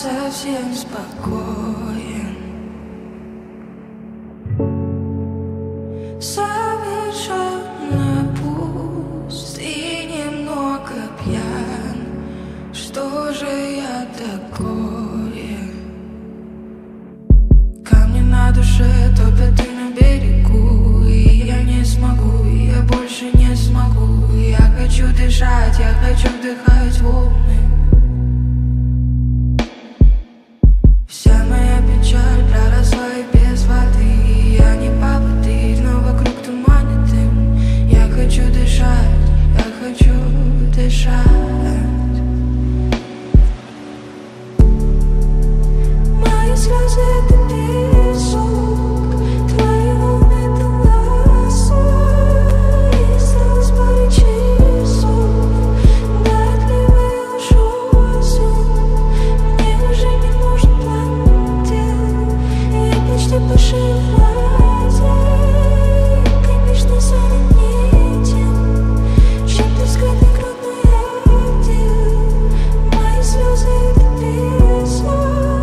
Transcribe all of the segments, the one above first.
совсем спокоен. Совершенно пуст и немного пьян. Что же я такое? Камни на душе топят и на берегу, и я не смогу, и я больше не смогу. Я хочу дышать, я хочу вдыхать волны. Вся моя печаль проросла и без воды. Я не поводырь, но вокруг туманит дым. Я хочу дышать, я хочу дышать. Мои слезы — это песок, твои волны — это лассо. И осталось пару часов до отлива я ушел сон. Мне уже не нужен план дел, я почти по шее в воде. Конечно, занят не тем, чем ты скрытый грудной отдел. Мои слезы — это песок.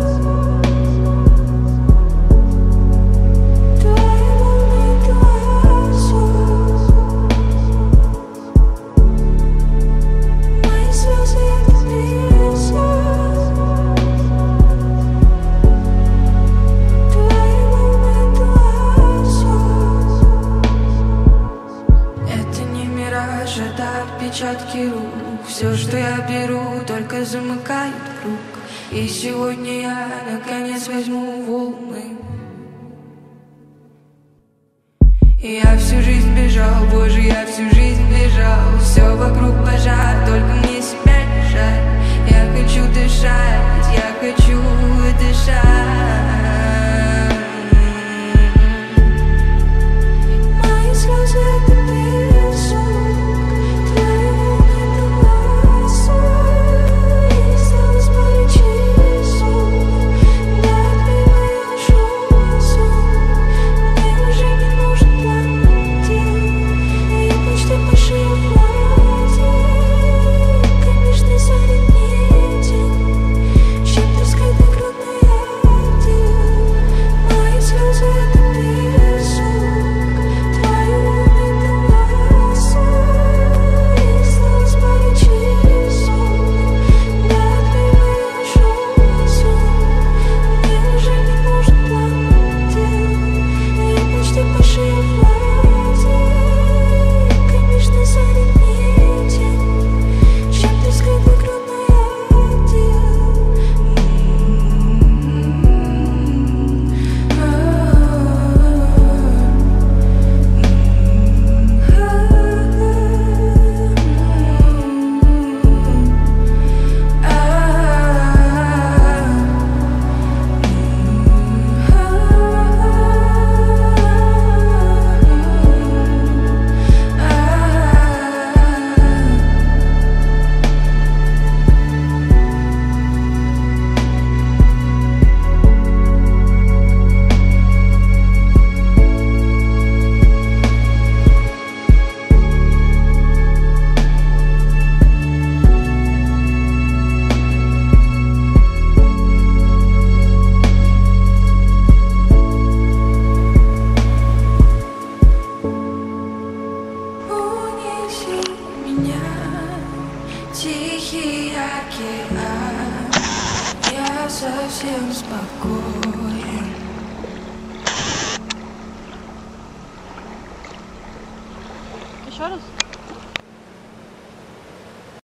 Это отпечатки рук. Все, что я беру, только замыкает круг. И сегодня я наконец возьму волны. Я всю жизнь бежал, боже, я всю жизнь бежал. Все вокруг пожар, только мне себя не жаль. Я хочу дышать, я хочу дышать. Мои слезы — это песок, твои волны — это лассо. И осталось пару часов до отлива я ушел сон. Мне уже не нужен план дел, я почти по шее в воде. Конечно, занят не тем, чем ты скрытый грудной отдел. Мои слезы — это песок, твои волны — это лассо. И осталось пару часов до отлива я ушел сон. Мне уже не нужен план дел, я почти по шее в воде. Конечно, занят не тем, чем ты скрытый грудной отдел. Унеси меня, тихий океан. Я совсем спокоен. Еще раз?